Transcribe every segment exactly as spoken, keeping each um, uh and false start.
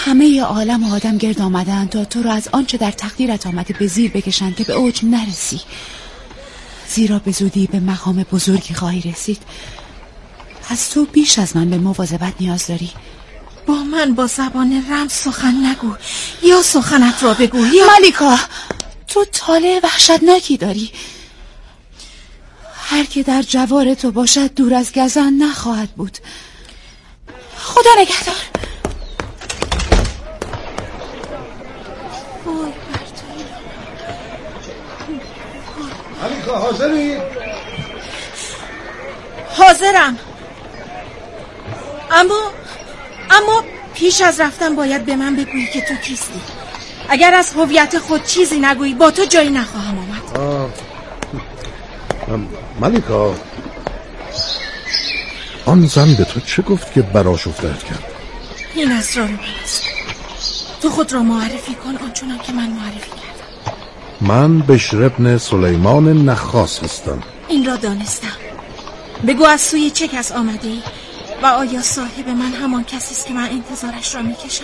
همه عالم و آدم گرد آمدن تا تو رو از آنچه در تقدیرت آمده به زیر بکشند که به اوج نرسی، زیرا به زودی به مقام بزرگی خواهی رسید. از تو بیش از من به مواظبت نیاز داری. با من با زبان رمز سخن نگو، یا سخنت را بگو یا... ملیکا، تو طالع وحشتناکی داری. هر که در جوار تو باشد دور از گزند نخواهد بود. خدا نگهدار. ملیکا حاضری؟ حاضرم، اما اما پیش از رفتن باید به من بگویی که تو کیستی. اگر از هویت خود چیزی نگویی با تو جایی نخواهم آمد. آه. ملیکا، آن زن به تو چه گفت که برآشفته‌ات کرد؟ این اسرار من است. تو خود را معرفی کن آنچنان که من معرفی کردم. من بشر ابن سلیمان نخاس هستم. این را دانستم. بگو از سوی چه کس آمده ای و آیا صاحب من همان کسی است که من انتظارش را میکشم؟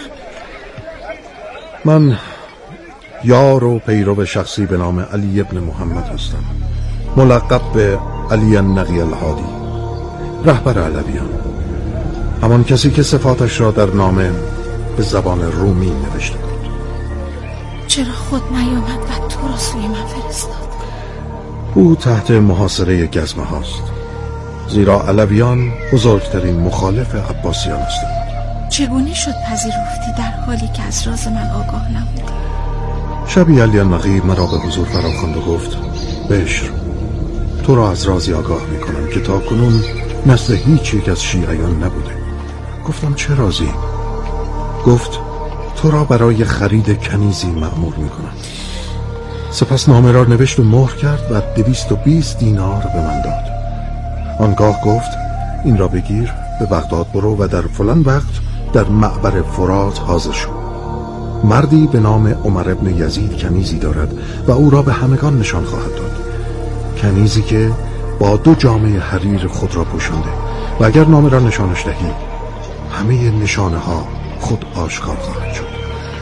من یار و پیرو شخصی به نام علی ابن محمد هستم، ملقب به علی النقی الهادی، رهبر علویان، همان کسی که صفاتش را در نامه به زبان رومی نوشته بود. چرا خود نیامد و تو را سوی من فرستاد؟ او تحت محاصره گزمه هاست، زیرا علویان بزرگترین مخالف عباسیان هستند. چگونه شد پذیرفتی در حالی که از راز من آگاه نبود؟ شبی علی النقی مرا به حضور فراخواند و گفت: بشر، تو را از رازی آگاه میکنم که تا کنون نزد هیچ یک از شیعیان نبوده. گفتم چه رازی؟ گفت تو را برای خرید کنیزی مأمور میکنم. سپس نامه را نوشت و مهر کرد و دویست و بیست دینار به من داد. آنگاه گفت این را بگیر، به بغداد برو و در فلان وقت در معبر فرات حاضر شو. مردی به نام عمر ابن یزید کنیزی دارد و او را به همگان نشان خواهد داد، کنیزی که با دو جامه حریر خود را پوشانده و اگر نامه را نشانش دهی همه نشانه ها خود آشکار خواهد شد.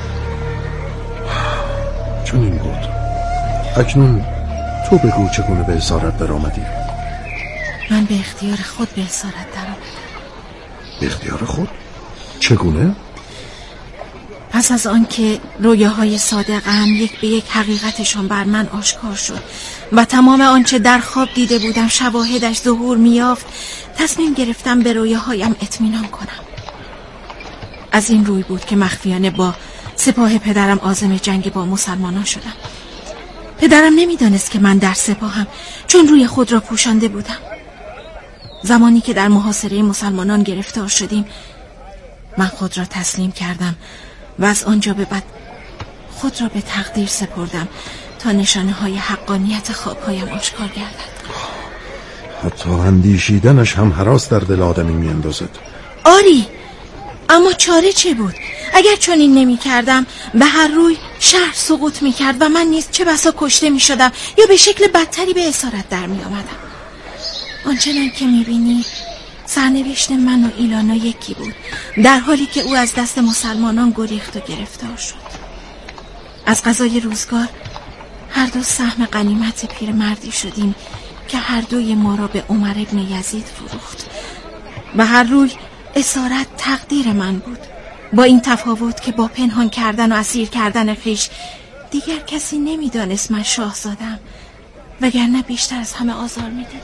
چون این بود. اکنون تو بگو چگونه به اسارت در آمدی؟ من به اختیار خود به اسارت در آمدم. به اختیار خود؟ چگونه؟ پس از آن که رویاهای صادقم یک به یک حقیقتشان بر من آشکار شد و تمام آنچه در خواب دیده بودم شواهدش ظهور میافت، تصمیم گرفتم به رویاهایم اطمینان کنم. از این روی بود که مخفیانه با سپاه پدرم عازم جنگ با مسلمانان شدم. پدرم نمیدانست که من در سپاهم، چون روی خود را پوشانده بودم. زمانی که در محاصره مسلمانان گرفتار شدیم، من خود را تسلیم کردم و از آنجا به بعد خود را به تقدیر سپردم تا نشانه های حقانیت خوابهایم آشکار گردد. حتی اندیشیدنش هم هراس در دل آدمی می اندازد. آری، اما چاره چه بود؟ اگر چنین نمی کردم به هر روی شهر سقوط می کرد و من نیز چه بسا کشته می شدم یا به شکل بدتری به اسارت در می آمدم. آنچنان که می بینی سرنوشت من و ایلانا یکی بود، در حالی که او از دست مسلمانان گریخت و گرفتار شد. از قضای روزگار هر دو سهم غنیمت پیرمردی شدیم که هر دوی ما را به عمر ابن یزید فروخت. به هر روی اسارت تقدیر من بود، با این تفاوت که با پنهان کردن و اسیر کردن خویش دیگر کسی نمیدانست من شاهزادم، وگرنه بیشتر از همه آزار میدیدم.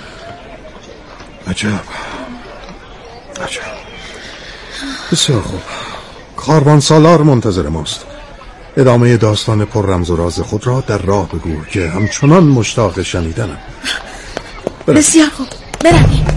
عجب عجب. بسیار خوب، کاروان سالار منتظر ماست. ادامه داستان پر رمز و راز خود را در راه بگو که همچنان مشتاق شنیدنم. بسیار خوب، برویم.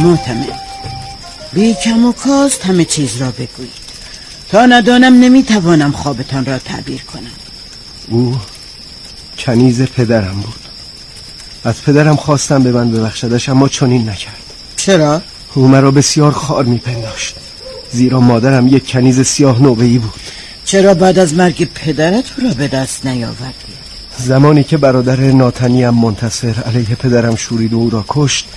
معتمد، بی کم و کاست همه چیز را بگویید تا ندانم نمیتوانم خوابتان را تعبیر کنم. او کنیز پدرم بود. از پدرم خواستم به من ببخشدش، اما چنین نکرد. چرا؟ او مرا بسیار خار میپنداشت، زیرا مادرم یک کنیز سیاه نوبه‌ای بود. چرا بعد از مرگ پدرت او را به دست نیاوردی؟ زمانی که برادر ناتنیم منتصر علیه پدرم شورید و او را کشت،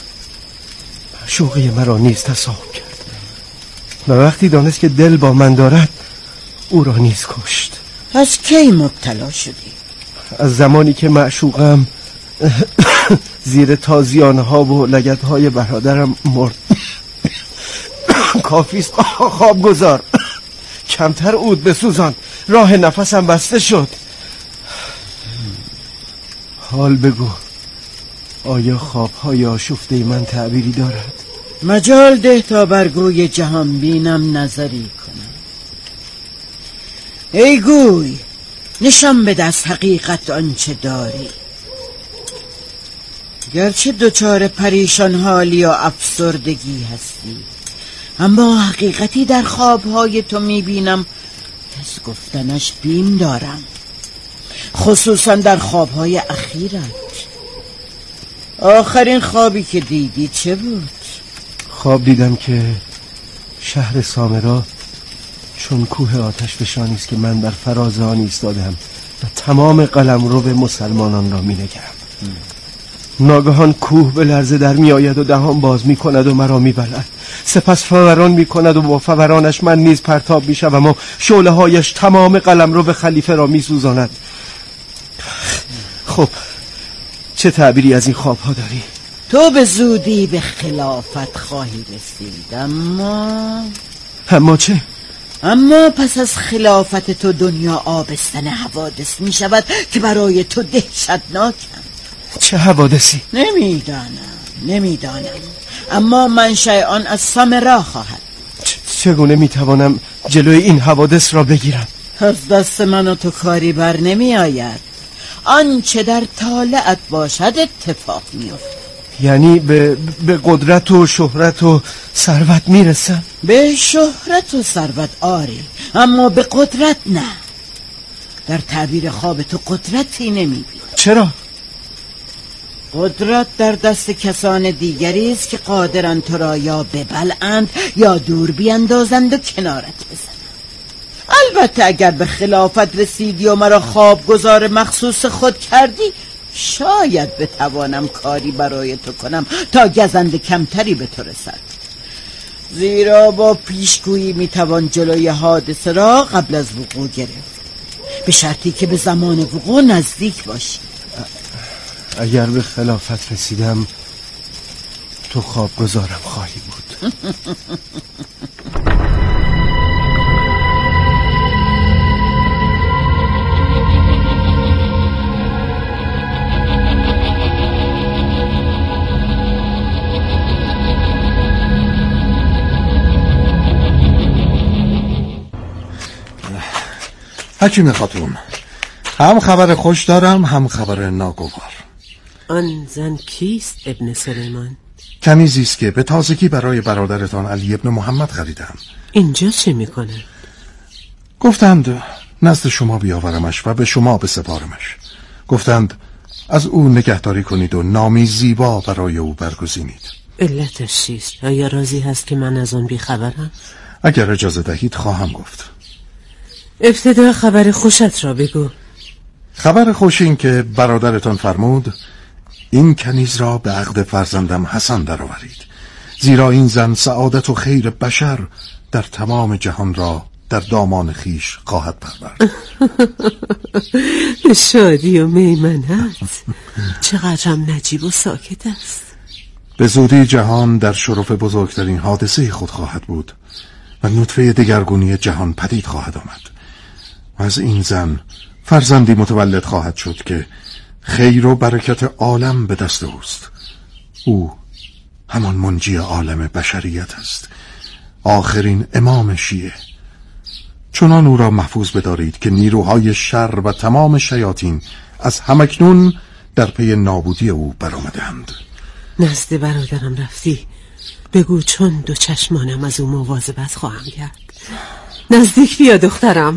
شوقی مرا نیز تصاحب کرد و وقتی دانست که دل با من دارد او را نیز کشت. از کی مبتلا شدی؟ از زمانی که معشوقم زیر تازیانها و لگدهای برادرم مرد. کافیست خواب گذار، کمتر عود بسوزان، راه نفسم بسته شد. حال بگو، آیا خوابهای آشفته من تعبیری دارد؟ مجال ده تا برگوی جهان بینم نظری کنم. ای گوی، نشان بده از حقیقت آنچه داری. گرچه دوچار پریشان حالی و افسردگی هستی، اما حقیقتی در خوابهای تو میبینم از گفتنش بیم دارم، خصوصا در خوابهای اخیرت. آخرین خوابی که دیدی چه بود؟ خواب دیدم که شهر سامرا چون کوه آتش فشانی است که من بر فراز آن ایستادم و تمام قلمرو به مسلمانان را می‌نگرم. ناگهان کوه به لرزه در می آید و دهان باز می کند و مرا می بلد. سپس فوران می کند و با فورانش من نیز پرتاب می شوم و شعله هایش تمام قلمرو به خلیفه را می سوزاند. خب چه تعبیری از این خواب ها داری؟ تو به زودی به خلافت خواهی رسید، اما اما چه؟ اما پس از خلافت تو دنیا آبستن حوادث می شود که برای تو دهشتناکند. چه حوادثی؟ نمیدانم نمیدانم اما منشأ آن از سامرا خواهد. چگونه میتوانم جلوی این حوادث را بگیرم؟ از دست من و تو کاری بر نمی آید. آنچه در طالعت باشد اتفاق میفته. یعنی به, به قدرت و شهرت و ثروت میرسم؟ به شهرت و ثروت آری، اما به قدرت نه. در تعبیر خواب تو قدرتی نمیبینی. چرا؟ قدرت در دست کسان دیگری است که قادرند تو را یا ببلعند یا دور بیندازند و کنارت بزنند. البته اگر به خلافت رسیدی و مرا خوابگزار مخصوص خود کردی، شاید بتوانم کاری برای تو کنم تا گزند کمتری به تو رسد. زیرا با پیشگویی میتوان جلوی حادثه را قبل از وقوع گرفت، به شرطی که به زمان وقوع نزدیک باشی. اگر به خلافت رسیدم تو خوابگزارم خواهی بود. حکیم خاتون، هم خبر خوش دارم هم خبر ناگوار. آن زن کیست ابن سلیمان؟ کنیزی است که به تازگی برای برادرتان علی ابن محمد خریدم. اینجا چه میکنه؟ گفتند نزد شما بیاورمش و به شما بسپارمش. گفتند از او نگهداری کنید و نامی زیبا برای او برگزینید. علتش چیست؟ آیا راضی هست که من از اون بیخبرم؟ اگر اجازه دهید خواهم گفت. ابتدا خبر خوشت را بگو. خبر خوش این که برادرتان فرمود این کنیز را به عقد فرزندم حسن درآورید، زیرا این زن سعادت و خیر بشر در تمام جهان را در دامان خیش خواهد پرورد. شادی و میمنت. چقدرم نجیب و ساکت است. به زودی جهان در شرف بزرگترین حادثه خود خواهد بود و نطفه دگرگونی جهان پدید خواهد آمد و از این زن فرزندی متولد خواهد شد که خیر و برکت عالم به دست اوست. او همان منجی عالم بشریت است، آخرین امام شیعه. چنان او را محفوظ بدارید که نیروهای شر و تمام شیاطین از همکنون در پی نابودی او برآمدند. نزد برادرم رفتی؟ بگو چون دو چشمانم از او مواظبت خواهم کرد. نزدیک بیا دخترم.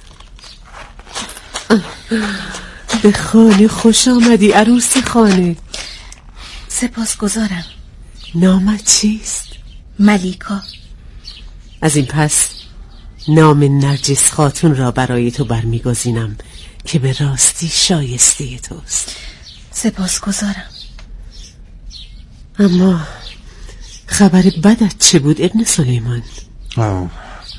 به خانه خوش آمدی عروس خانه. سپاسگزارم. نامت چیست؟ ملیکا. از این پس نام نرجس خاتون را برای تو برمیگزینم که به راستی شایسته توست. سپاسگزارم. اما خبر بدت چه بود ابن سلیمان؟ آه.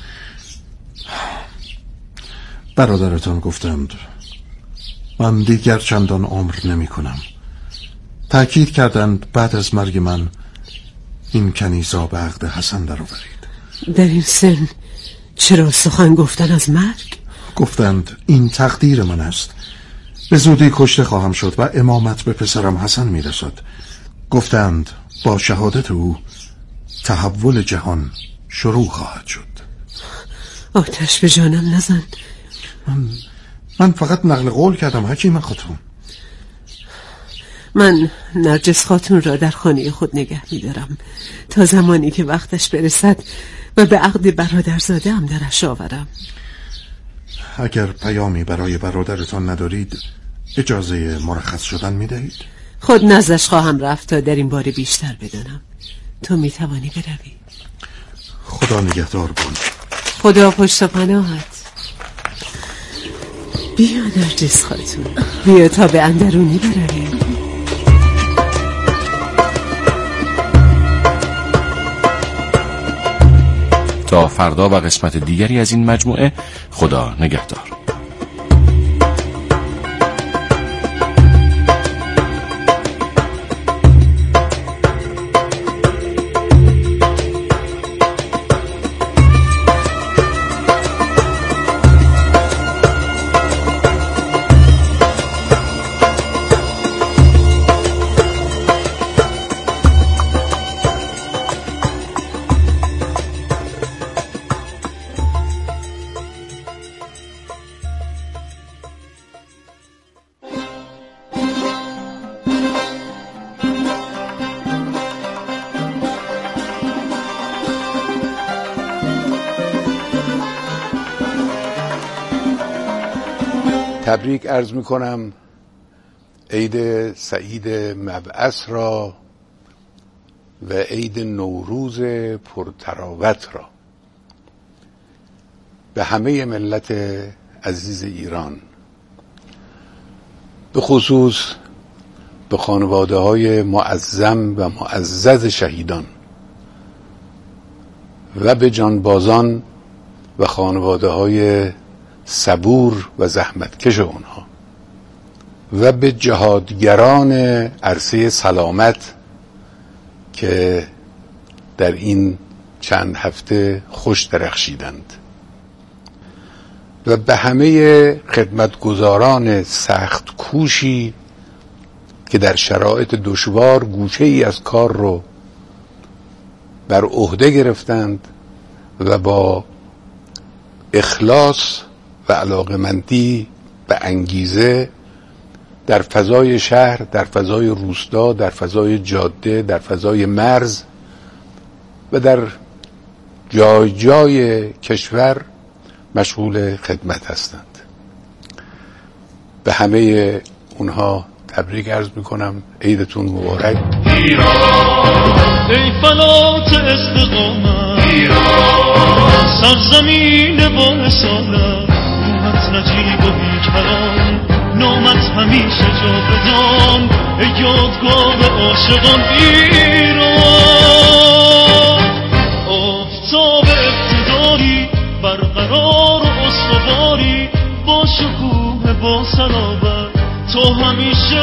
برادرتان گفتند من دیگر چندان عمر نمی کنم. تأکید کردند بعد از مرگ من این کنیزا به عقد حسن در آورید. در این سن چرا سخن گفتن از مرگ؟ گفتند این تقدیر من است. به زودی کشته خواهم شد و امامت به پسرم حسن می رسد. گفتند با شهادت او تحول جهان شروع خواهد شد. آتش به جانم نزن. من, من فقط نقل قول کردم حکیم خاتون. من نرجس خاتون را در خانه خود نگه می دارم تا زمانی که وقتش برسد و به عقد برادرزاده هم درش آورم. اگر پیامی برای برادرتان ندارید اجازه مرخص شدن می دهید؟ خود نزدش خواهم رفت تا در این باره بیشتر بدانم. تو می توانی بروی. خدا نگهدار بون. خدا پشت و پناهت. بیا نرجس خاتون، بیا تا به اندرونی برویم. تا فردا و قسمت دیگری از این مجموعه. خدا نگهدار. تبریک عرض می کنم عید سعید مبعث را و عید نوروز پرتراوت را به همه ملت عزیز ایران، به خصوص به خانواده های معظم و معزز شهیدان و به جانبازان و خانواده های صبور و زحمتکش اونها و به جهادگران عرصه سلامت که در این چند هفته خوش درخشیدند و به همه خدمتگزاران سخت کوشی که در شرایط دشوار گوشه ای از کار رو بر عهده گرفتند و با اخلاص و علاقمندی به انگیزه در فضای شهر، در فضای روستا، در فضای جاده، در فضای مرز و در جای جای کشور مشغول خدمت هستند. به همه اونها تبریک عرض میکنم. عیدتون مبارک. ایران ای فلات استقامت، ایران سرزمین با اصالت، روحت نجیب و بیکران، نامت همیشه جاودان، ای یادگاه عاشقان. ایران آفتاب اقتداری، برقرار و استواری، با شکوه با صلابت، تو همیشه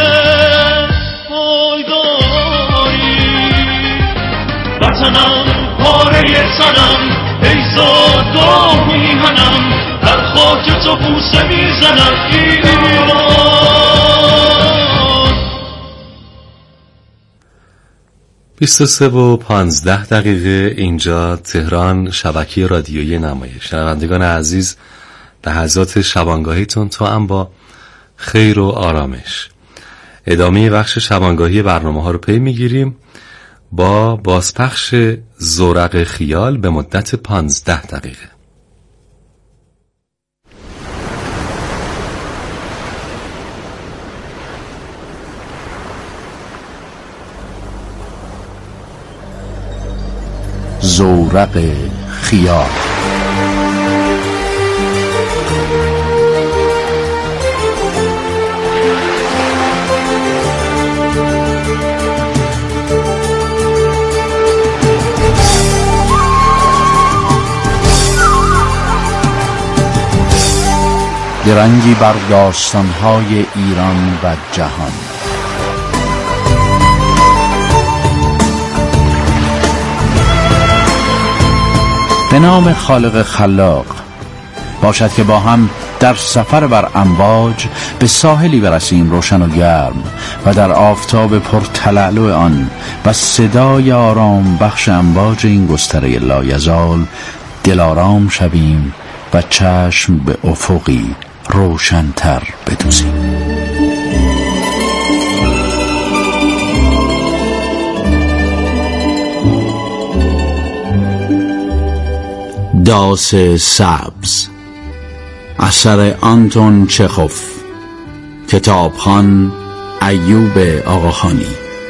پایداری. وطنم پاره تنم، ای زادگاه میهنم، در خاک تو بوسه میزنم. ایران بیست و سه و پانزده دقیقه اینجا تهران، شبکه رادیویی نمایش. شنوندگان عزیز، لحظات شبانگاهیتون تو هم با خیر و آرامش. ادامه بخش شبانگاهی برنامه ها رو پی میگیریم با بازپخش زورق خیال به مدت پانزده دقیقه. زورق خیال. درنگی بر داستان‌های ایران و جهان. به نام خالق خلاق. باشد که با هم در سفر بر امواج به ساحلی برسیم روشن و گرم و در آفتاب پرتلالو آن و صدای آرام بخش امواج این گستره لایزال دلارام شویم و چشم به افقی روشن‌تر بدوزیم. داس سبز، اثر آنتون چخوف، کتابخوان ایوب آقاخانی.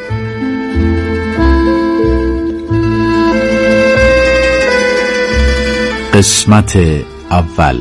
قسمت اول.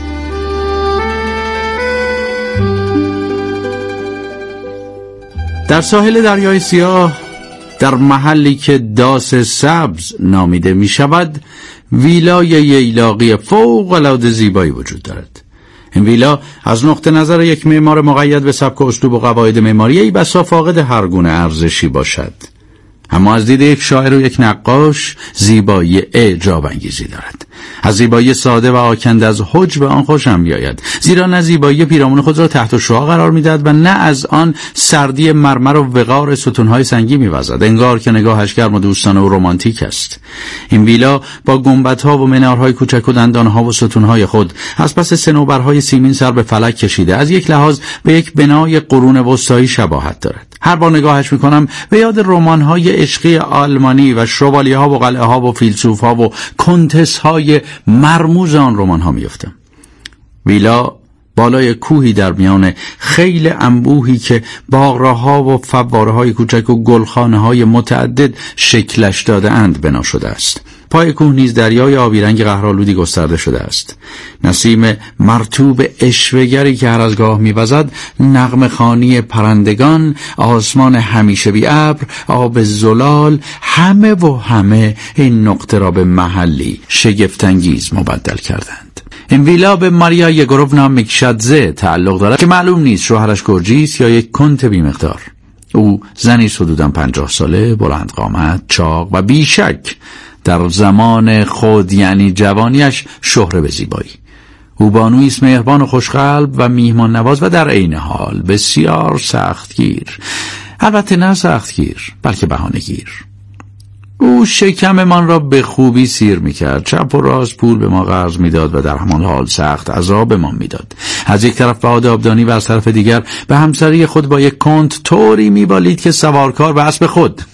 در ساحل دریای سیاه، در محلی که داس سبز نامیده می شود، ویلای ییلاقی فوق العاده زیبایی وجود دارد. این ویلا از نقطه نظر یک معمار مقید به سبک و اسلوب و قواعد معماری بسا فاقد هر گونه ارزشی باشد، اما از دید یک شاعر و یک نقاش زیبایی اعجاب انگیزی دارد. از زیبایی ساده و آکنده از حجب آن خوشم میآید، زیرا نه زیبایی پیرامون خود را تحت شعاع قرار میدهد و نه از آن سردی مرمر و وقار ستونهای سنگی میوزد، انگار که نگاهش گرم و دوستانه و رمانتیک است. این ویلا با گنبدها و منارهای کوچک و دندانها و ستونهای خود از پس صنوبرهای سیمین سر به فلک کشیده، از یک لحاظ به یک بنای قرون وسطایی شباهت دارد. هر بار نگاهش میکنم به یاد رمان‌های عشقی آلمانی و شوالیه‌ها و قلعه‌ها و فیلسوف‌ها و کنتس‌های مرموز آن رمان‌ها میفتم. ویلا بالای کوهی در میان خیل انبوهی که باغراها و فواره‌های کوچک و گلخانه‌های متعدد شکلش داده اند بنا شده است. پای کوه نیز دریای آبی رنگ قهرآلودی گسترده شده است. نسیم مرطوب اشوه‌گری که هر از گاه می‌وزد، نغمه خوانی پرندگان، آسمان همیشه بی ابر، آب زلال، همه و همه این نقطه را به محلی شگفت‌انگیز مبدل کردند. این ویلا به ماریا یگورونا میکشادزه تعلق دارد که معلوم نیست شوهرش گرجی است یا یک کنت بی‌مقدار. او زنی حدوداً پنجاه ساله، بلند قامت، چاق و بیشک در زمان خود یعنی جوانیش شهره به زیبایی. او بانویی است مهربان و خوشقلب و میهمان نواز و در عین حال بسیار سختگیر. البته نه سختگیر، بلکه بهانه‌گیر. او شکممان را به خوبی سیر میکرد، چپ و راست پول به ما قرض میداد و در همان حال سخت عذاب ما میداد. از یک طرف به آبدانی و از طرف دیگر به همسری خود با یک کنت طوری میبالید که سوارکار به اسب خود.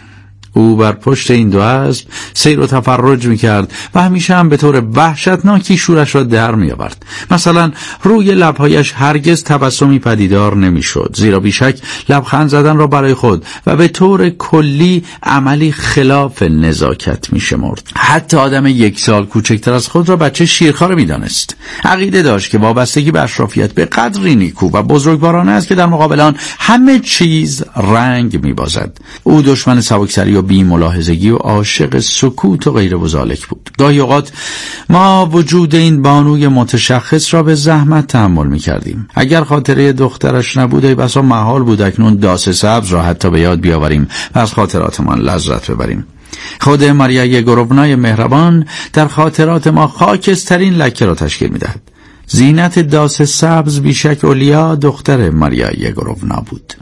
او بر پشت این دو اسب سیر و تفرج میکرد و همیشه هم به طور وحشتناکی شورش را در میآورد. مثلا روی لبهایش هرگز تبسمی پدیدار نمیشد، زیرا بیشک لبخند زدن را برای خود و به طور کلی عملی خلاف نزاکت میشمرد. حتی آدم یک سال کوچکتر از خود را بچه شیرخواره میدانست. عقیده داشت که وابستگی به اشرافیت به قدری نیکو و بزرگوارانه است که در مقابل آن همه چیز رنگ میبازد. او دشمن سبکسری و بی ملاحظگی و عاشق سکوت و غیر و ذالک بود. گاهی اوقات ما وجود این بانوی متشخص را به زحمت تحمل می کردیم. اگر خاطره دخترش نبوده بسا محال بود اکنون داس سبز را حتی به یاد بیاوریم و از خاطراتمان لذت ببریم. خود ماریا یگورونای مهربان در خاطرات ما خاکسترین لکه را تشکیل می دهد. زینت داس سبز بیشک اولیا دختر ماریا یگورونا بود.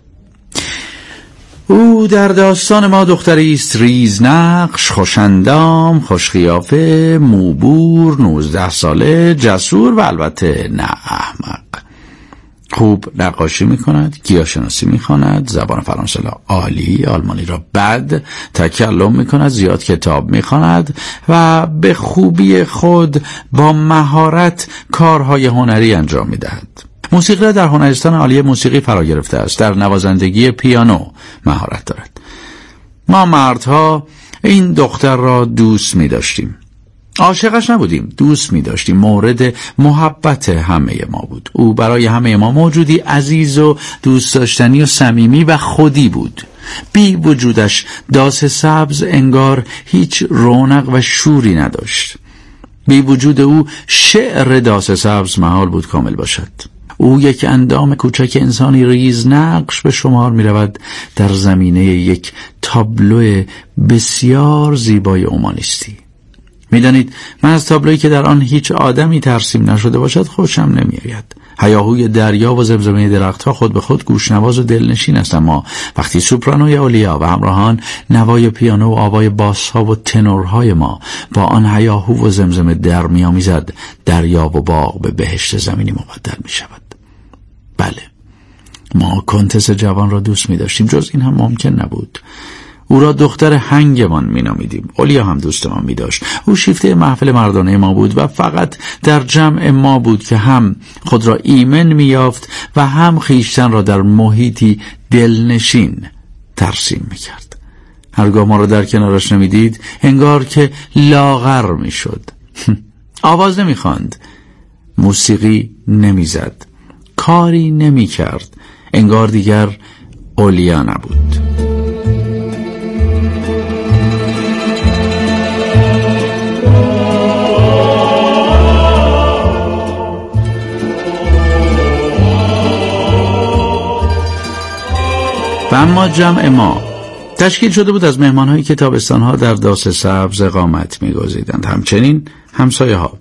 او در داستان ما دختری است ریز نقش، خوشندام، خوشخیافه، موبور، نوزده ساله، جسور و البته نه احمق. خوب نقاشی میکند، گیاهشناسی میخواند، زبان فرانسه را عالی، آلمانی را بد، تکلم میکند، زیاد کتاب میخواند و به خوبی خود با مهارت کارهای هنری انجام میدهد. موسیقی را در هنرستان عالی موسیقی فرا گرفته است. در نوازندگی پیانو مهارت دارد. ما مردها این دختر را دوست می‌داشتیم. عاشقش نبودیم، دوست می‌داشتیم. مورد محبت همه ما بود. او برای همه ما موجودی عزیز و دوست داشتنی و صمیمی و خودی بود. بی وجودش داس سبز انگار هیچ رونق و شوری نداشت. بی وجود او شعر داس سبز محال بود کامل باشد. او یک اندام کوچک انسانی ریز نقش به شمار می رود در زمینه یک تابلو بسیار زیبای اومانیستی. می دانید من از تابلویی که در آن هیچ آدمی ترسیم نشده باشد خوشم نمی آید. هیاهوی دریا و زمزمه درختها خود به خود گوشنواز و دلنشین است، اما وقتی سوپرانوی اولیا و همراهان نوای پیانو و آوای باس‌ها و تنورهای ما با آن هیاهو و زمزمه در می آمیزد، دریا و باغ به بهشت زمینی مبدل می شود. بله، ما کنتس جوان را دوست می داشتیم، جز این هم ممکن نبود. او را دختر هنگمان می نامیدیم. اولیا هم دوست ما می داشت. او شیفته محفل مردانه ما بود و فقط در جمع ما بود که هم خود را ایمن می یافت و هم خیشتن را در محیطی دلنشین ترسیم می کرد. هرگاه ما را در کنارش نمی دید انگار که لاغر می شد. آواز نمی خواند، موسیقی نمی زد، کاری نمی کرد. انگار دیگر اولیا نبود. و اما جمع ما تشکیل شده بود از مهمان‌هایی که تابستان‌ها در داس سبز اقامت می‌گزیدند، همچنین همسایه ها.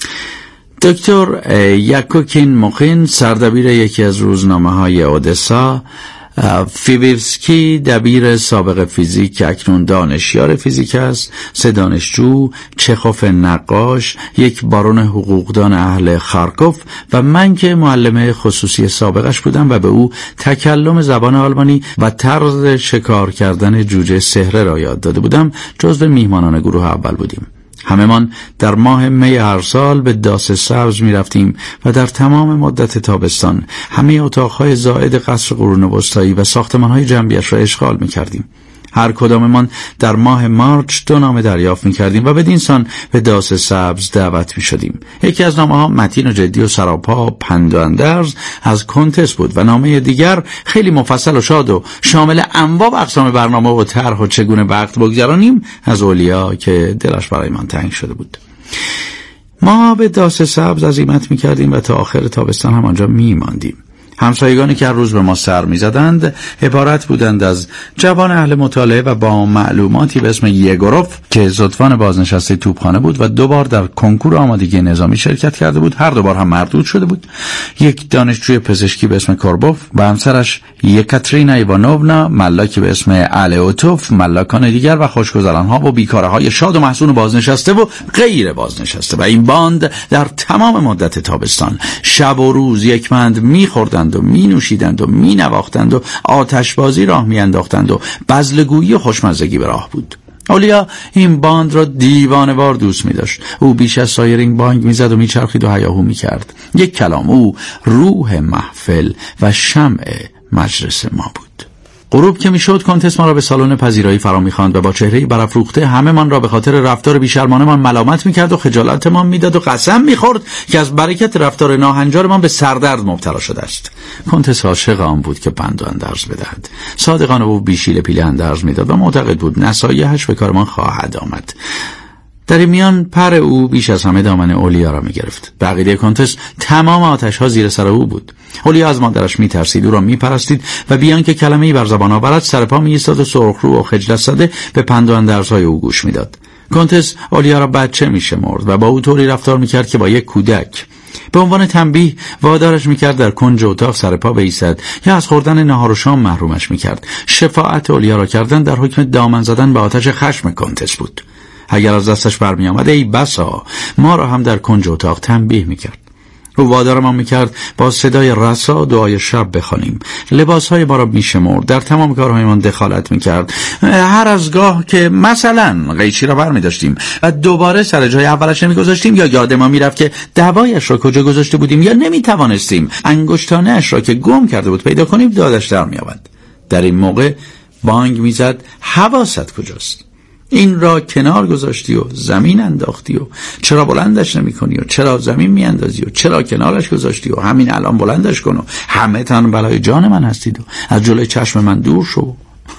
دکتر یاکوکین موخین سردبیر یکی از روزنامه‌های اودسا، فیبیرسکی دبیر سابق فیزیک که اکنون دانشیار فیزیک است، سه دانشجو، چخوف نقاش، یک بارون حقوقدان اهل خارکوف و من که معلم خصوصی سابقش بودم و به او تکلم زبان آلمانی و طرز شکار کردن جوجه سحره را یاد داده بودم، جزو میهمانان گروه اول بودیم. همه‌مان در ماه می هر سال به داس سبز می رفتیم و در تمام مدت تابستان همه اتاقهای زائد قصر قرون وسطایی و ساختمانهای جنبیش را اشغال می کردیم. هر کداممان در ماه مارچ دو نامه دریافت می کردیم و بدین سان به داس سبز دعوت می شدیم. یکی از نامه ها متین و جدی و سراپا پند و اندرز از کنتس بود و نامه دیگر خیلی مفصل و شاد و شامل انواع و اقسام برنامه و طرح و چگونه وقت بگذرانیم از اولیا که دلش برای من تنگ شده بود. ما به داس سبز عزیمت می کردیم و تا آخر تابستان هم آنجا می ماندیم. همسایگانی که هر روز به ما سر می زدند عبارت بودند از جوان اهل مطالعه و با معلوماتی به اسم یگوروف که زدوان بازنشسته توپخانه بود و دو بار در کنکور آمادگی نظامی شرکت کرده بود، هر دو بار هم مردود شده بود. یک دانشجوی پزشکی به اسم کوربوف و همسرش یکاترینا ایوانوونا، ملاکی به اسم الیوتوف، ملاکان دیگر و خوشگذرانها و بیکارهای شاد و محزون و بازنشسته و غیر بازنشسته. و این باند در تمام مدت تابستان شب و روز یکمند می‌خوردند و می نوشیدند و می نواختند و آتشبازی راه می انداختند و بزلگویی و خوشمزگی به راه بود. اولیا این باند را دیوانه‌وار دوست می داشت. او بیش از سایر این بانگ می زد و می چرخید و هیاهو می کرد. یک کلام، او روح محفل و شمع مجلس ما بود. غروب که میشد کنتس ما را به سالن پذیرایی فرا می‌خواند و با چهره‌ای برافروخته همه من را به خاطر رفتار بی‌شرمانه‌مان ملامت می‌کرد و خجالتمان می‌داد و قسم می‌خورد که از برکت رفتار ناهنجارمان به سردرد مبتلا شده است. کنتس عاشق آن بود که پند و اندرز بدهد. صادقانه او بیشیل پیله اندرز می‌داد و معتقد بود نصایحش به کارمان خواهد آمد. در این میان پر او بیش از همه دامن اولیا را می گرفت. به عقیده کنتس تمام آتش ها زیر سر او بود. اولیا از مادرش می ترسید، او را می پرستید و بیان که کلمه‌ای بر زبان آورد سر پا می ایستاد و سرخرو و خجلت زده به پند و اندرزهای او گوش می داد. کنتس اولیا را بچه می شمرد و با او طوری رفتار می کرد که با یک کودک. به عنوان تنبیه وادارش میکرد در کنج اتاق سر پا بایستد یا از خوردن نهار و شام محرومش میکرد. شفاعت اولیا را کردن در حکم دامن زدن به آتش خشم کنتس بود. اگر از دستش برمی آمد ای بسا ما را هم در کنج اتاق تنبیه میکرد. او وادار ما میکرد با صدای رسا دعای شب بخوانیم. لباسهای ما را میشمرد، در تمام کارهایمان دخالت میکرد. هر از گاه که مثلا قیچی را برمی داشتیم و دوباره سر جای اولش نمیگذاشتیم یا یاد ما میرفت که دوایش را کجا گذاشته بودیم یا نمیتوانستیم انگشتانش را که گم کرده بود پیدا کنیم، دادش در میآمد. در این موقع بانگ میزد حواست کجاست؟ این را کنار گذاشتی و زمین انداختی و چرا بلندش نمی کنی و چرا زمین می اندازی و چرا کنارش گذاشتی و همین الان بلندش کن و همه تن بلای جان من هستید و از جلوی چشم من دور شو.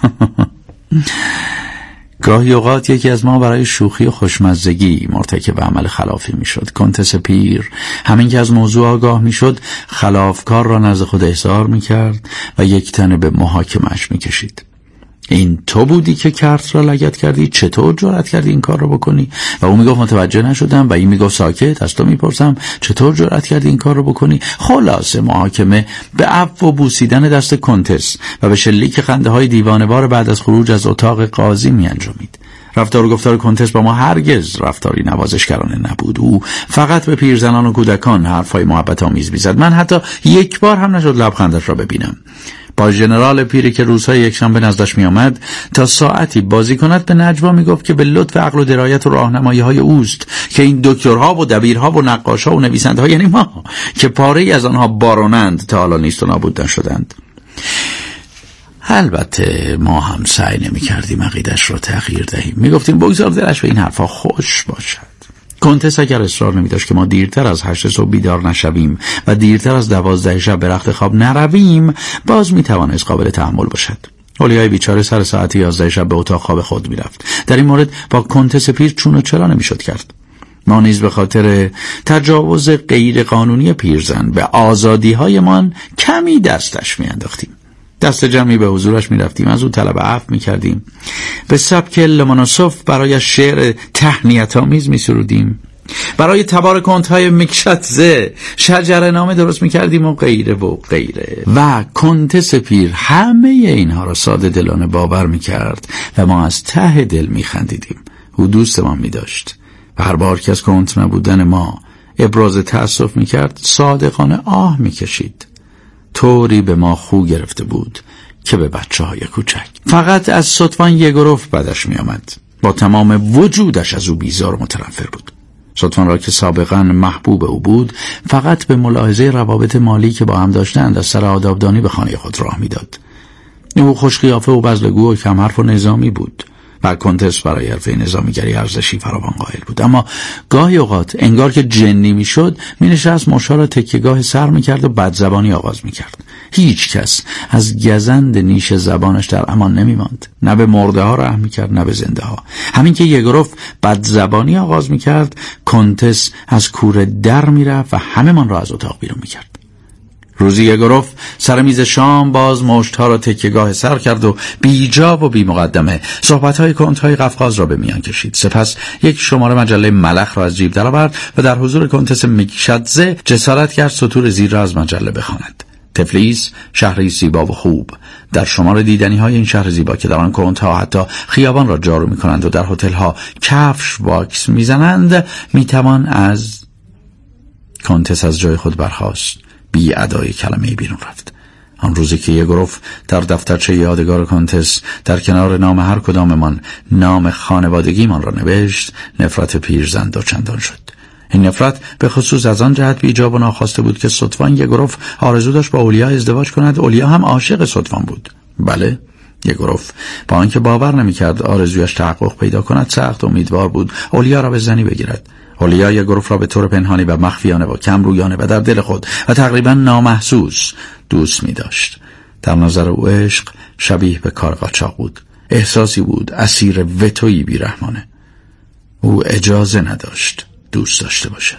گاهی اوقات یکی از ما برای شوخی و خوشمزگی مرتکب عمل خلافی می شد. کنتس پیر همین که از موضوع آگاه می شد خلافکار را نزد خود احضار می کرد و یک تنه به محاکمش می کشید. این تو بودی که کرت را لگد کردی؟ چطور جرأت کردی این کار را بکنی؟ و او میگفت متوجه نشدم و این میگفت ساکت. از تو میپرسم چطور جرأت کردی این کار را بکنی؟ خلاصه محاکمه به عفو و بوسیدن دست کنتس و به شلیک خنده های دیوانه‌وار بعد از خروج از اتاق قاضی میانجامید. رفتار و گفتار کنتس با ما هرگز رفتاری نوازشگرانه نبود. او فقط به پیرزنان و کودکان حرفای محبت آمیز میزد. من حتی یک بار هم نشد لبخندش را ببینم. با ژنرال پیری که روزهای یکشنبه نزدش می آمد تا ساعتی بازی کند به نجوا می گفت که به لطف عقل و درایت و راهنمایی های اوست که این دکترها و دبیرها و نقاشها و نویسنده‌ها، یعنی ما که پاره‌ای از آنها بارونند، تا حالا نیست و نابود نشدند. البته ما هم سعی نمی کردیم عقیدش را تغییر دهیم. می گفتیم بگذار دلش به این حرفا خوش باشد. کنتس اگر اصرار نمی داشت که ما دیرتر از هشت صبح بیدار نشویم و دیرتر از دوازده شب به رخت خواب نرویم، باز می توانست قابل تحمل باشد. اولیای بیچاره سر ساعت یازده شب به اتاق خواب خود می رفت. در این مورد با کنتس پیر چون و چرا نمی شد کرد. ما نیز به خاطر تجاوز غیر قانونی پیرزن به آزادی های من کمی دستش می انداختیم. دست جمعی به حضورش می رفتیم، از او طلب عفو می کردیم، به سبک لومونوسوف برای شعر تهنیت آمیز می سرودیم، برای تبار کنت‌های میکشاتزه شجره نامه درست می کردیم و غیره و غیره. و کنتس پیر همه اینها را ساده دلانه باور می کرد و ما از ته دل می خندیدیم. او دوست ما می داشت و هر بار که از کنت نبودن ما ابراز تأسف می کرد صادقانه آه می کشید. طوری به ما خو گرفته بود که به بچه های کوچک. فقط از ستوان یگوروف بدش می آمد. با تمام وجودش از او بیزار و متنفر بود. ستوان را که سابقا محبوب او بود، فقط به ملاحظه روابط مالی که با هم داشتند از سر آدابدانی به خانه خود راه می داد. او خوش قیافه و بزلگو و کم حرف و نظامی بود و کنتس برای حرفه نظامیگری ارزشی فراوان قائل بود. اما گاهی اوقات انگار که جنی می شد، می نشست مشا را تکیهگاه سر می کرد و بدزبانی آغاز می کرد. هیچ کس از گزند نیش زبانش در امان نمی ماند. نه به مرده ها رحم می کرد نه به زنده ها. همین که یگوروف بدزبانی آغاز می کرد، کنتس از کوره در می رفت و همه من را از اتاق بیرون می کرد. روزی یگوروف سر میز شام باز مشتها را تکیهگاه سر کرد و بیجا و بی مقدمه صحبت‌های کنت‌های قفقاز را به میان کشید. سپس یک شماره مجله ملخ را از جیب درآورد و در حضور کنتس میکشاتزه جسارت کرد سطور زیر را از مجله بخواند. تفلیس، شهری زیبا و خوب. در شمار دیدنی‌های این شهر زیبا که در آن کنت‌ها حتی خیابان را جارو می‌کنند و در هتل‌ها کفش واکس می‌زنند، می‌توان از کنتس از جای خود برخاست. بی ادای کلمه بیرون رفت. آن روزی که یگوروف در دفترچه یادگار کنتس در کنار نام هر کداممان نام خانوادگیمان را نوشت، نفرت پیرزن دوچندان شد. این نفرت به خصوص از آن جهت بیجاب و ناخواسته بود که ستوان یگوروف آرزو داشت با اولیا ازدواج کند. اولیا هم عاشق ستوان بود. بله، یگوروف با آنکه باور نمی‌کرد آرزویش تحقق پیدا کند، سخت امیدوار بود اولیا را به زنی بگیرد. اولیا یگوروف را به طور پنهانی و مخفیانه و کم رویانه و در دل خود و تقریبا نامحسوس دوست می داشت. در نظر او عشق شبیه به کار قاچاق بود. احساسی بود اسیر وتویی بیرحمانه. او اجازه نداشت دوست داشته باشد.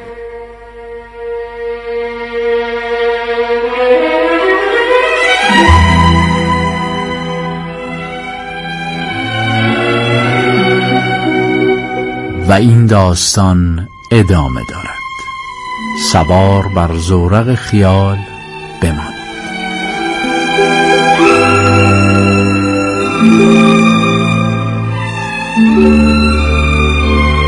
و این داستان ادامه دارد. سوار بر زورق خیال بمان.